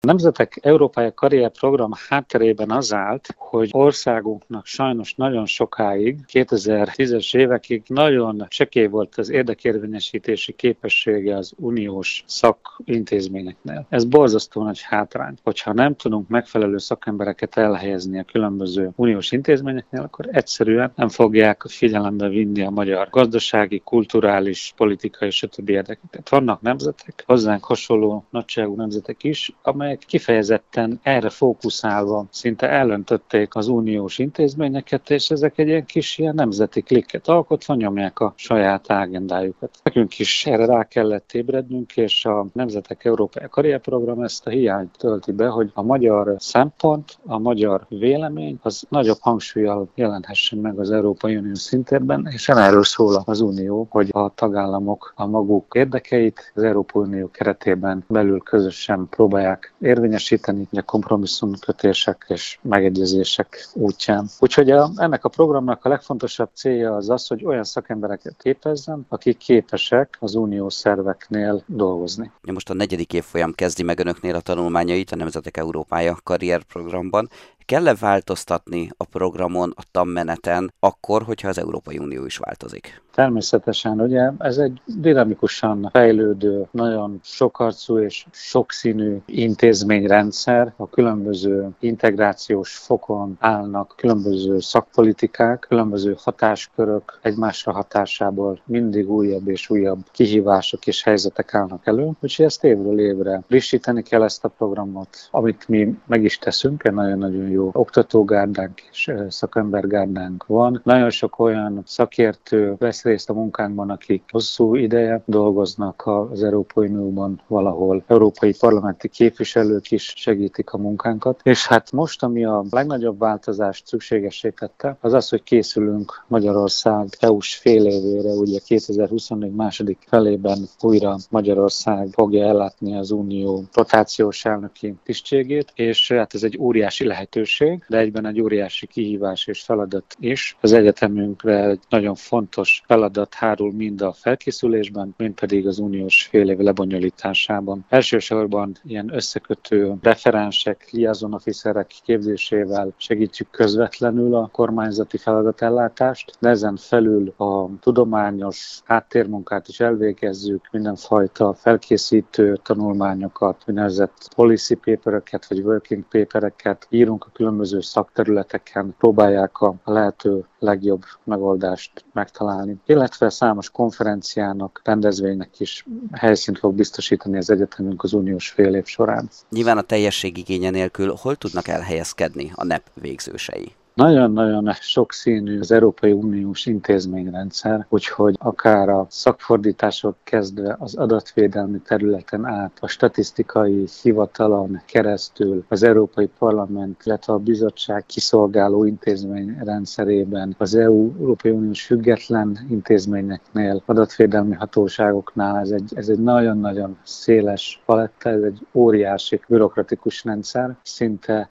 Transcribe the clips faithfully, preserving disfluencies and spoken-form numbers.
A Nemzetek Európája karrierprogram hátterében az állt, hogy országunknak sajnos nagyon sokáig, kétezer-tízes évekig nagyon csekély volt az érdekérvényesítési képessége az uniós szakintézményeknél. Ez borzasztó nagy hátrány. Hogyha nem tudunk megfelelő szakembereket elhelyezni a különböző uniós intézményeknél, akkor egyszerűen nem fogják figyelembe vinni a magyar gazdasági, kulturális, politikai és többi érdekeket. Vannak nemzetek, hozzánk hasonló nagyságú nemzetek is, amelyek kifejezetten erre fókuszálva szinte elöntötték az uniós intézményeket, és ezek egy ilyen kis ilyen nemzeti klikket alkotva nyomják a saját agendájukat. Nekünk is erre rá kellett ébrednünk, és a Nemzetek Európai Karrierprogram ezt a hiányt tölti be, hogy a magyar szempont, a magyar vélemény az nagyobb hangsúllyal jelenhessen meg az Európai Unió szintérben, és erről szól az Unió, hogy a tagállamok a maguk érdekeit az Európai Unió keretében belül közösen próbálják érvényesíteni a kompromisszumkötések és megegyezések útján. Úgyhogy a, ennek a programnak a legfontosabb célja az az, hogy olyan szakembereket képezzen, akik képesek az uniós szerveknél dolgozni. Ja, most a negyedik évfolyam kezdi meg önöknél a tanulmányait a Nemzetek Európája karrierprogramban. Kell-e változtatni a programon, a tanmeneten, akkor, hogyha az Európai Unió is változik? Természetesen, ugye ez egy dinamikusan fejlődő, nagyon sokarcú és sokszínű intézményrendszer. A különböző integrációs fokon állnak különböző szakpolitikák, különböző hatáskörök egymásra hatásából mindig újabb és újabb kihívások és helyzetek állnak elő. Úgyhogy ezt évről évre frissíteni kell ezt a programot, amit mi meg is teszünk, egy nagyon-nagyon jó oktatógárdánk és szakembergárdánk van. Nagyon sok olyan szakértő vesz részt a munkánkban, akik hosszú ideje dolgoznak az Európai Unióban valahol. Európai parlamenti képviselők is segítik a munkánkat. És hát most, ami a legnagyobb változást szükségessé tette, az az, hogy készülünk Magyarország é u-s fél évére, ugye kétezer-huszonnégy második felében újra Magyarország fogja ellátni az Unió rotációs elnöki tisztségét, és hát ez egy óriási lehetőség, de egyben egy óriási kihívás és feladat is. Az egyetemünkre egy nagyon fontos feladat hárul mind a felkészülésben, mind pedig az uniós fél év lebonyolításában. Elsősorban ilyen összekötő referensek, liaison officerek képzésével segítjük közvetlenül a kormányzati feladatellátást, de ezen felül a tudományos háttérmunkát is elvégezzük, mindenfajta felkészítő tanulmányokat, úgynevezett policy papereket vagy working papereket írunk a különböző szakterületeken, próbálják a lehető legjobb megoldást megtalálni. Illetve számos konferenciának, rendezvénynek is helyszínt fog biztosítani az egyetemünk az uniós fél év során. Nyilván a teljesség igénye nélkül hol tudnak elhelyezkedni a nep végzősei? Nagyon-nagyon sokszínű az Európai Uniós intézményrendszer, úgyhogy akár a szakfordítások kezdve az adatvédelmi területen át, a statisztikai hivatalon keresztül, az Európai Parlament, illetve a bizottság kiszolgáló intézményrendszerében, az é u, Európai Uniós független intézményeknél, adatvédelmi hatóságoknál ez egy, ez egy nagyon-nagyon széles paletta, ez egy óriási bürokratikus rendszer. Szinte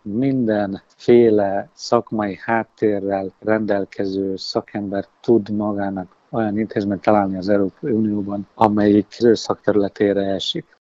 mindenféle szakmai háttérrel rendelkező szakember tud magának olyan intézményt találni az Európai Unióban, amelyik az ő szakterületére esik.